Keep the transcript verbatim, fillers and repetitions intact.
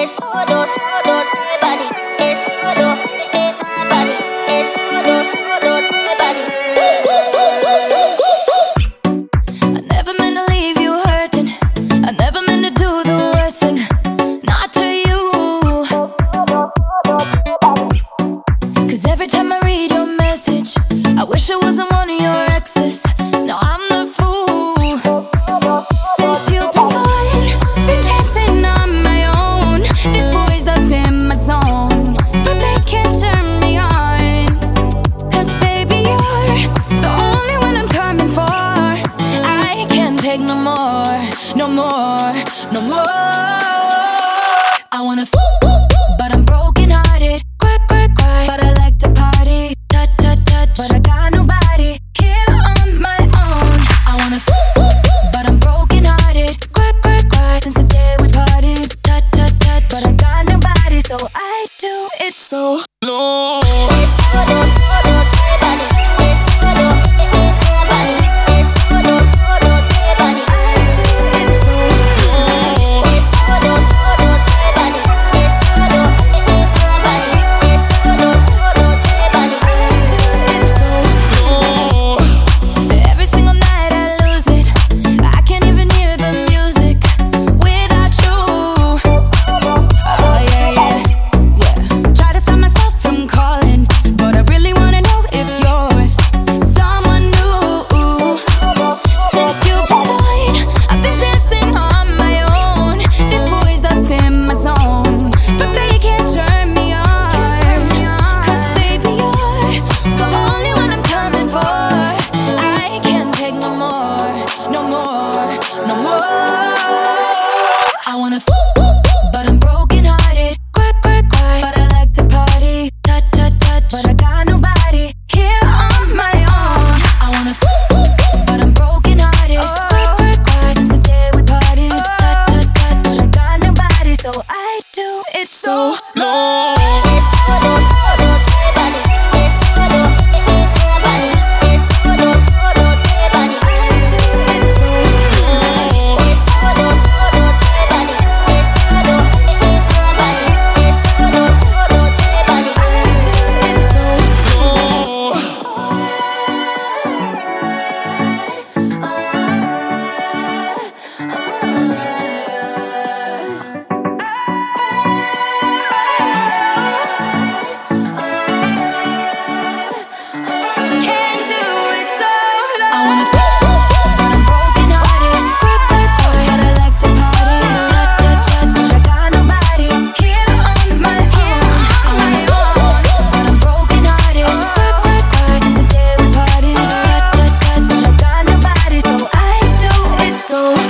es solo, solo de body, es solo de my body, es solo, solo de body. I never meant to leave you hurting. I never meant to do the worst thing, not to you. Cause every time I read your message, I wish I wasn't one of your exes. No, I'm the fool. Since you've been gone, been dancing on my own. These boys up in my zone, but they can't turn me on. Cause baby, you're the only one I'm coming for. I can't take no more, no more, no more. I wanna f but I'm broken hearted. Cry, cry, cry, but I like to party. Touch, touch, touch, but I got nobody here on my own. I wanna f but I'm broken hearted. Cry, cry, cry, since the day we parted. Touch, touch, touch, but I got nobody, so I do it so low. Es solo, solo de body, es solo de my body, es solo, solo de body. I do it so low. Es solo, solo de body, es solo de my body, es solo, solo de body. I do it so low. Every single night I lose it. I can't even hear the music without you. Oh yeah, yeah, yeah. Try to stop myself from calling, but I really wanna know if you're with someone new. Since you've been gone, I've been dancing on my own. These boys up in my zone, but they can't turn me on. Cause baby, you're the only one I'm coming for. I can't take no more, no more, no more. I wanna f but I'm broken hearted. Cry, cry, cry, but I like to party. Touch, touch, touch, but I got nobody here on my own. I wanna f but I'm broken hearted. Cry, cry, cry, since the day we parted. Touch, touch, touch, but I got nobody, so I do it so low. Es solo, solo de body, es solo de my body, es solo, solo de body. I do it so low. Es solo, solo de body, es solo de my body, es solo, solo de body. I do it so low. Can't do it so low. I wanna f but I'm broken hearted. Cry, cry, cry, but I like to party. Touch, touch, touch, but I got nobody here on my own. I wanna f but I'm broken hearted. Cry, cry, cry, since the day we parted. Touch, touch, touch, but I got nobody, so I do it so